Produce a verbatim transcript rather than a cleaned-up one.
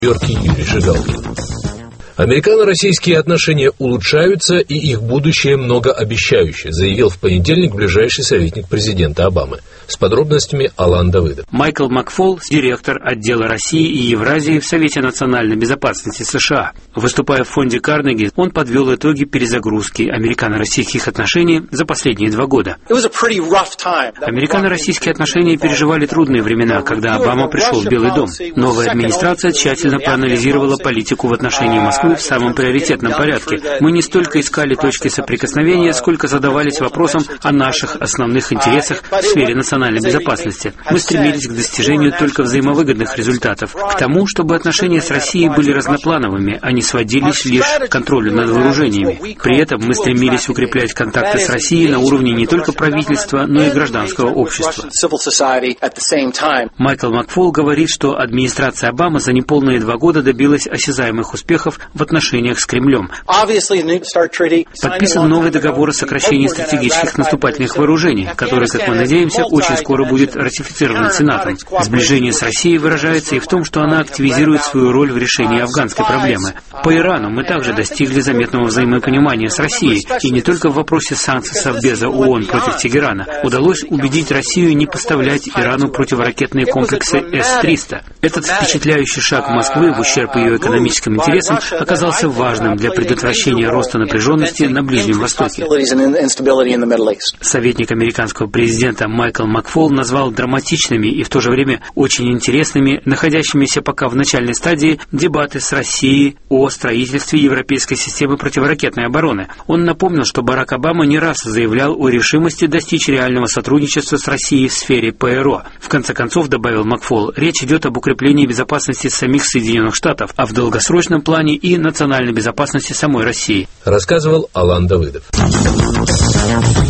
Нью-Йорке Юрий Жигалкин. Американо-российские отношения улучшаются, и их будущее многообещающее, заявил в понедельник ближайший советник президента Обамы. С подробностями Алан Давыдов. Майкл Макфол, директор отдела России и Евразии в Совете национальной безопасности США. Выступая в фонде Карнеги, он подвел итоги перезагрузки американо-российских отношений за последние два года. Американо-российские отношения переживали трудные времена, когда Обама пришел в Белый дом. Новая администрация тщательно проанализировала политику в отношении Москвы в самом приоритетном порядке. Мы не столько искали точки соприкосновения, сколько задавались вопросом о наших основных интересах в сфере национальной безопасности. Мы стремились к достижению только взаимовыгодных результатов, к тому, чтобы отношения с Россией были разноплановыми, а не сводились лишь к контролю над вооружениями. При этом мы стремились укреплять контакты с Россией на уровне не только правительства, но и гражданского общества. Майкл Макфол говорит, что администрация Обамы за неполные два года добилась осязаемых успехов в отношениях с Кремлем. Подписан новый договор о сокращении стратегических наступательных вооружений, который, как мы надеемся, очень скоро будет ратифицирован Сенатом. Сближение с Россией выражается и в том, что она активизирует свою роль в решении афганской проблемы. По Ирану мы также достигли заметного взаимопонимания с Россией, и не только в вопросе санкций Совбеза ООН против Тегерана. Удалось убедить Россию не поставлять Ирану противоракетные комплексы эс триста. Этот впечатляющий шаг Москвы в ущерб ее экономическим интересам оказался важным для предотвращения роста напряженности на Ближнем Востоке. Советник американского президента Майкл Макфол назвал драматичными и в то же время очень интересными, находящимися пока в начальной стадии, дебаты с Россией о строительстве европейской системы противоракетной обороны. Он напомнил, что Барак Обама не раз заявлял о решимости достичь реального сотрудничества с Россией в сфере ПРО. В конце концов, добавил Макфол, речь идет об укреплении безопасности самих Соединенных Штатов, а в долгосрочном плане и национальной безопасности самой России. Рассказывал Алан Давыдов.